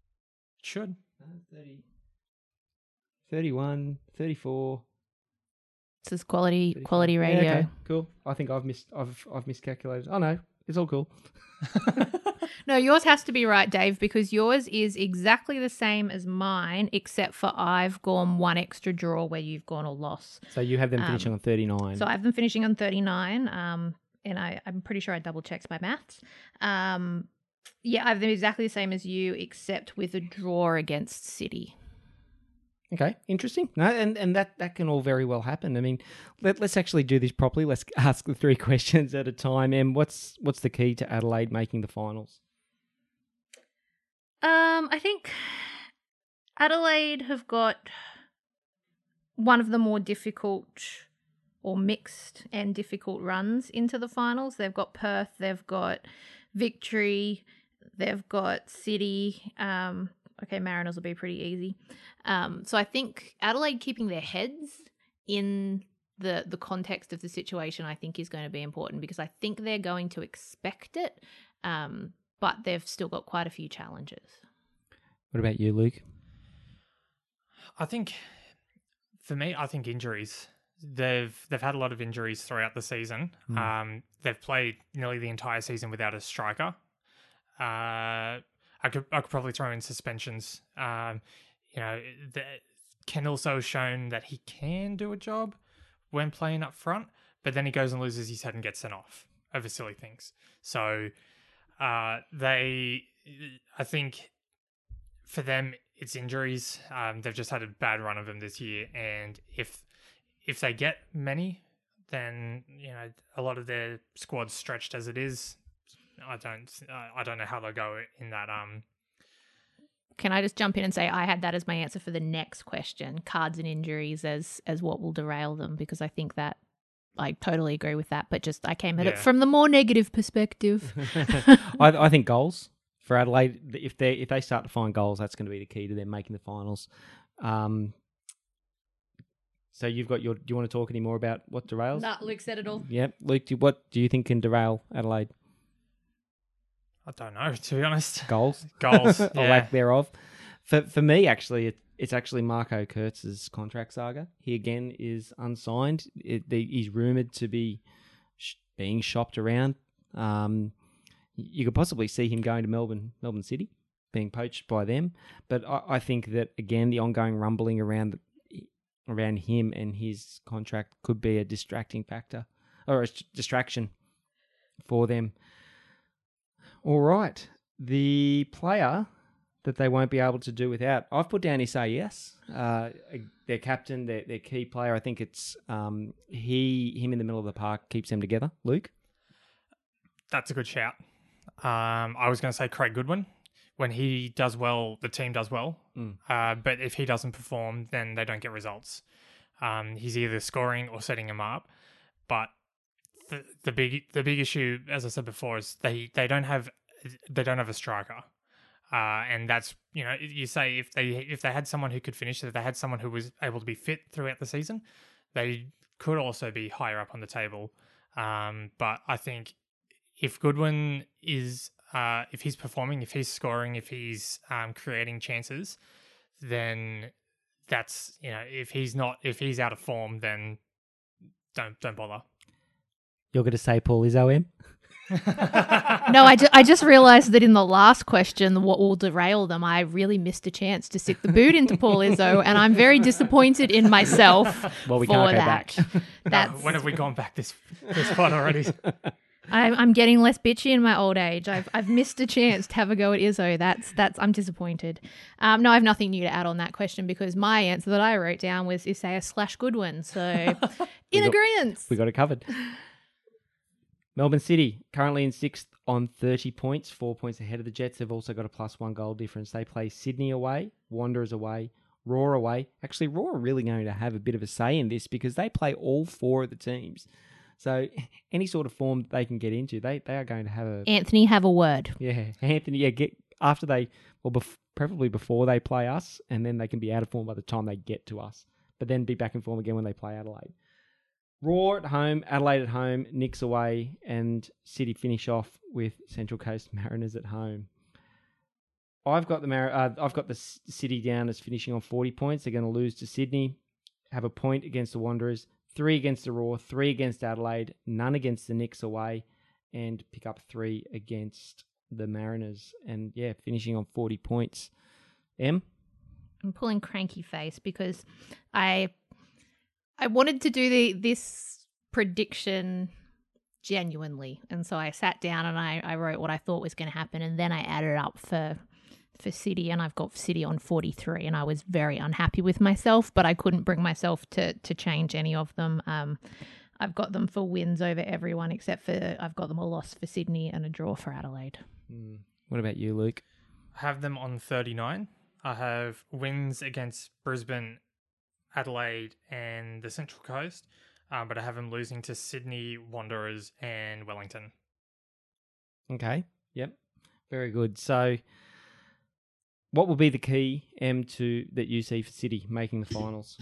It should. 30, 31, 34, This is quality radio. Yeah, okay, cool. I think I've miscalculated. Oh no, it's all cool. No, yours has to be right, Dave, because yours is exactly the same as mine, except for I've gone one extra draw where you've gone a loss. So you have them finishing on 39. So I have them finishing on 39, and I'm pretty sure I double-checked my maths. Yeah, I have them exactly the same as you, except with a draw against City. Okay, interesting. No, and that can all very well happen. I mean, let's actually do this properly. Let's ask the 3 questions at a time. And what's the key to Adelaide making the finals? I think Adelaide have got one of the more difficult or mixed and difficult runs into the finals. They've got Perth, they've got Victory, they've got City. Okay, Mariners will be pretty easy. So I think Adelaide keeping their heads in the context of the situation, I think, is going to be important, because I think they're going to expect it, but they've still got quite a few challenges. What about you, Luke? I think, for me, injuries. They've had a lot of injuries throughout the season. They've played nearly the entire season without a striker. I could probably throw in suspensions. Kendall's so shown that he can do a job when playing up front, but then he goes and loses his head and gets sent off over silly things. So I think for them, it's injuries. They've just had a bad run of them this year, and if they get many, then a lot of their squad's stretched as it is. I don't know how they'll go in that. Can I just jump in and say I had that as my answer for the next question, cards and injuries as what will derail them, because I think that I totally agree with that, but just I came at it from the more negative perspective. I think goals for Adelaide. If they start to find goals, that's going to be the key to them making the finals. So you've got do you want to talk any more about what derails? Nah, Luke said it all. Yep. Luke, what do you think can derail Adelaide? I don't know, to be honest. Goals? Or lack thereof. For me, actually, it's actually Marco Kurtz's contract saga. He, again, is unsigned. He's rumoured to be being shopped around. You could possibly see him going to Melbourne City, being poached by them. But I think that, again, the ongoing rumbling around him and his contract could be a distracting factor, or a distraction for them. All right. The player that they won't be able to do without, I've put down Isaias, their captain, their key player. I think it's him in the middle of the park keeps them together. Luke? That's a good shout. I was going to say Craig Goodwin. When he does well, the team does well. But if he doesn't perform, then they don't get results. He's either scoring or setting them up. But the big issue, as I said before, is they don't have a striker, and that's you say if they had someone who could finish, if they had someone who was able to be fit throughout the season, they could also be higher up on the table. But I think if Goodwin is if he's performing, if he's scoring, if he's creating chances, then that's if he's out of form, then don't bother. You're going to say Paul Izzo, Em? No, I just realised that in the last question, what will derail them, I really missed a chance to stick the boot into Paul Izzo, and I'm very disappointed in myself. Well, we for can't go that. back. That's When have we gone back this far already? I'm getting less bitchy in my old age. I've missed a chance to have a go at Izzo. That's I'm disappointed. No, I have nothing new to add on that question, because my answer that I wrote down was Isaias/Goodwin. So in agreement. We got it covered. Melbourne City, currently in 6th on 30 points, 4 points ahead of the Jets. They've also got a +1 goal difference. They play Sydney away, Wanderers away, Raw away. Actually, Raw are really going to have a bit of a say in this, because they play all 4 of the teams. So any sort of form they can get into, they are going to have a... Anthony, have a word. Yeah, Anthony, get after they... Well, preferably before they play us, and then they can be out of form by the time they get to us. But then be back in form again when they play Adelaide. Raw at home, Adelaide at home, Knicks away, and City finish off with Central Coast Mariners at home. I've got the City down as finishing on 40 points. They're going to lose to Sydney, have a point against the Wanderers, 3 against the Raw, 3 against Adelaide, none against the Knicks away, and pick up 3 against the Mariners. And yeah, finishing on 40 points. Em? I'm pulling cranky face because I wanted to do this prediction genuinely, and so I sat down and I wrote what I thought was going to happen, and then I added up for City, and I've got City on 43, and I was very unhappy with myself, but I couldn't bring myself to change any of them. I've got them for wins over everyone except for I've got them a loss for Sydney and a draw for Adelaide. What about you, Luke? I have them on 39. I have wins against Brisbane, Adelaide, and the Central Coast, but I have them losing to Sydney, Wanderers, and Wellington. Okay. Yep. Very good. So, what will be the key, M2, that you see for City making the finals?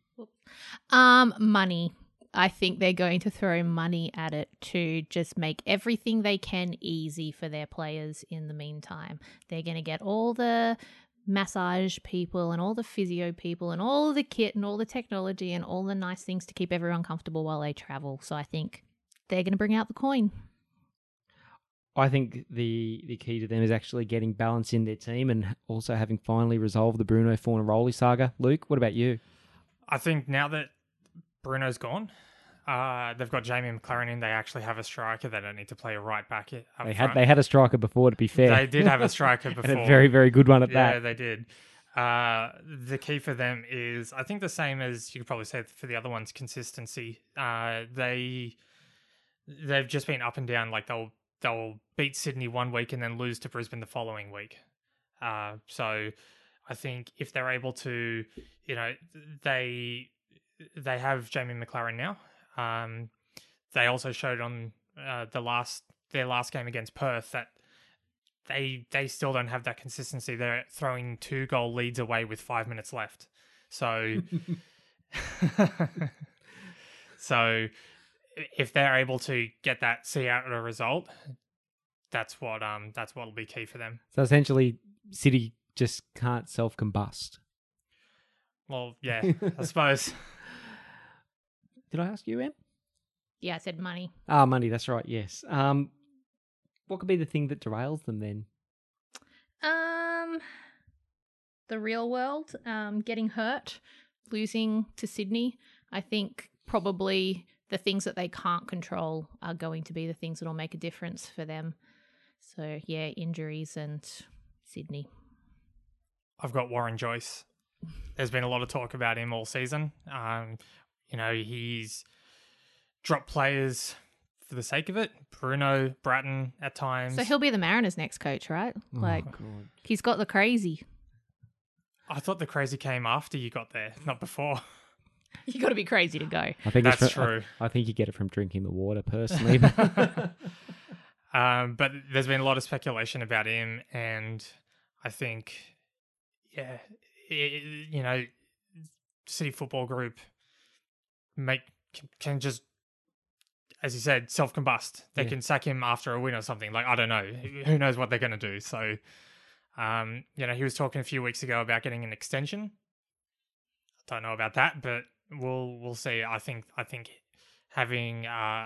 Money. I think they're going to throw money at it to just make everything they can easy for their players in the meantime. They're going to get all the massage people and all the physio people and all the kit and all the technology and all the nice things to keep everyone comfortable while they travel. So I think they're going to bring out the coin. I think the key to them is actually getting balance in their team and also having finally resolved the Bruno Fornaroli saga. Luke, what about you? I think now that Bruno's gone, they've got Jamie McLaren in. They actually have a striker. They don't need to play a right back up front. They had a striker before, to be fair. They did have a striker before. And a very, very good one at Yeah, that. they did. The key for them is, I think, the same as you could probably say for the other ones, consistency. They've just been up and down. Like they'll beat Sydney one week and then lose to Brisbane the following week. So I think if they're able to, they have Jamie McLaren now. They also showed on their last game against Perth that they still don't have that consistency. They're throwing 2-goal leads away with 5 minutes left. So so if they're able to get that, see out a result, that's what'll be key for them. So essentially, City just can't self-combust. Well, yeah, I suppose. Did I ask you, Em? Yeah, I said money. Money, that's right, yes. What could be the thing that derails them then? The real world, getting hurt, losing to Sydney. I think probably the things that they can't control are going to be the things that will make a difference for them. So, yeah, injuries and Sydney. I've got Warren Joyce. There's been a lot of talk about him all season. He's dropped players for the sake of it. Bruno, Bratton at times. So he'll be the Mariners' next coach, right? God. He's got the crazy. I thought the crazy came after you got there, not before. You got to be crazy to go. I think That's true. I think you get it from drinking the water, personally. But there's been a lot of speculation about him, and I think, City Football Group can just, as you said, self-combust. They can sack him after a win or something. Like, I don't know. Who knows what they're going to do? So, he was talking a few weeks ago about getting an extension. I don't know about that, but we'll see. I think having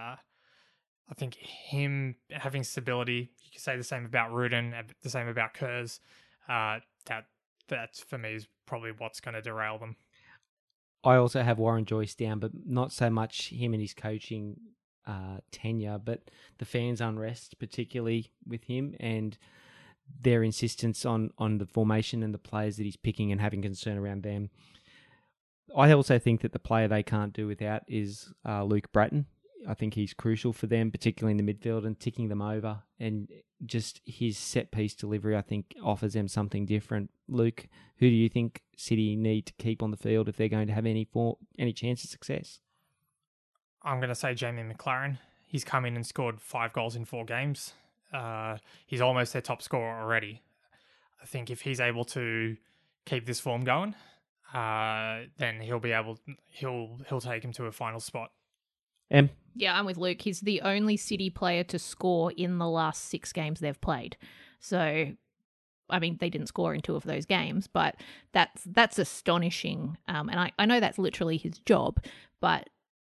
him having stability. You could say the same about Rudin, the same about Kurz. That's for me is probably what's going to derail them. I also have Warren Joyce down, but not so much him and his coaching tenure, but the fans' unrest, particularly with him, and their insistence on the formation and the players that he's picking and having concern around them. I also think that the player they can't do without is Luke Bratton. I think he's crucial for them, particularly in the midfield and ticking them over. And just his set-piece delivery, I think, offers them something different. Luke, who do you think City need to keep on the field if they're going to have any chance of success? I'm going to say Jamie McLaren. He's come in and scored 5 goals in 4 games. He's almost their top scorer already. I think if he's able to keep this form going, then he'll take him to a final spot. Em? Yeah, I'm with Luke. He's the only City player to score in the last 6 games they've played. So, I mean, they didn't score in 2 of those games, but that's astonishing. And I know that's literally his job, but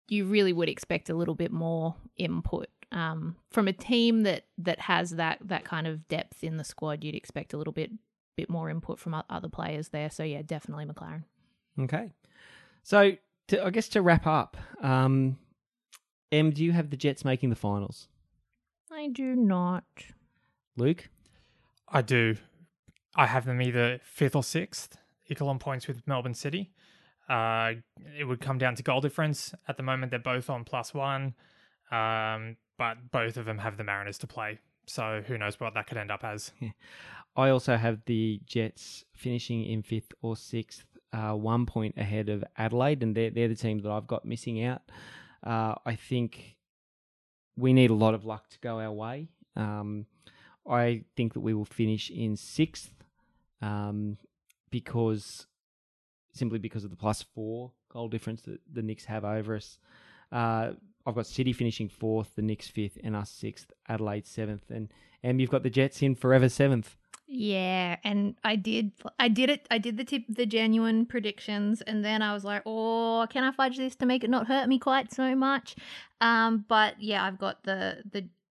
you really would expect a little bit more input from a team that has that kind of depth in the squad. You'd expect a little bit more input from other players there. So yeah, definitely McLaren. Okay. So I guess to wrap up, Em, do you have the Jets making the finals? I do not. Luke? I do. I have them either 5th or 6th, equal on points with Melbourne City. It would come down to goal difference. At the moment, they're both on +1, but both of them have the Mariners to play. So who knows what that could end up as. Yeah. I also have the Jets finishing in 5th or 6th, 1 point ahead of Adelaide, and they're the team that I've got missing out. I think we need a lot of luck to go our way. I think that we will finish in 6th simply because of the +4 goal difference that the Knicks have over us. I've got City finishing 4th, the Knicks 5th, and us 6th, Adelaide 7th. And you've got the Jets in forever 7th. Yeah, and I did it. I did the genuine predictions, and then I was like, oh, can I fudge this to make it not hurt me quite so much? But yeah, I've got the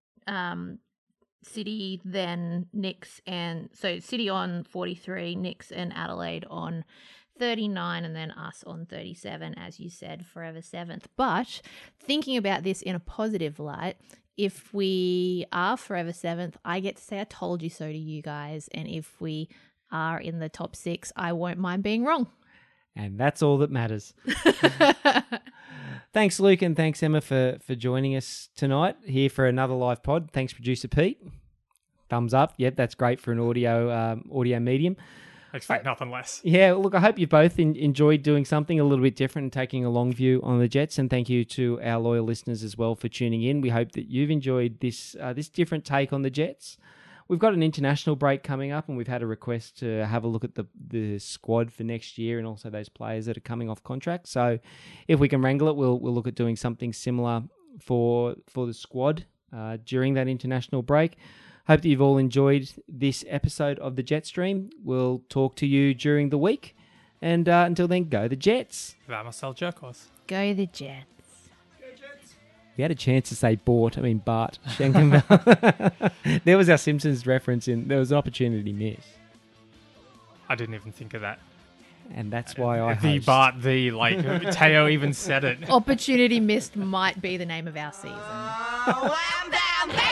City, then Knicks, and so City on 43, Knicks and Adelaide on 39, and then us on 37, as you said, forever 7th. But thinking about this in a positive light, if we are forever 7th, I get to say I told you so to you guys. And if we are in the top 6, I won't mind being wrong. And that's all that matters. Thanks, Luke, and thanks, Emma, for joining us tonight here for another live pod. Thanks, producer Pete. Thumbs up. Yep, that's great for an audio medium. I expect nothing less. Yeah, look, I hope you both enjoyed doing something a little bit different and taking a long view on the Jets. And thank you to our loyal listeners as well for tuning in. We hope that you've enjoyed this different take on the Jets. We've got an international break coming up, and we've had a request to have a look at the squad for next year and also those players that are coming off contract. So if we can wrangle it, we'll look at doing something similar for the squad during that international break. Hope that you've all enjoyed this episode of the Jet Stream. We'll talk to you during the week. And until then, go the Jets. Vamos el Jerkos. Go the Jets. We had a chance to say Bart Schenkenveld. There was our Simpsons reference there was an opportunity missed. I didn't even think of that. And that's why I The host. Bart, Teo even said it. Opportunity missed might be the name of our season. Oh, I'm down, baby.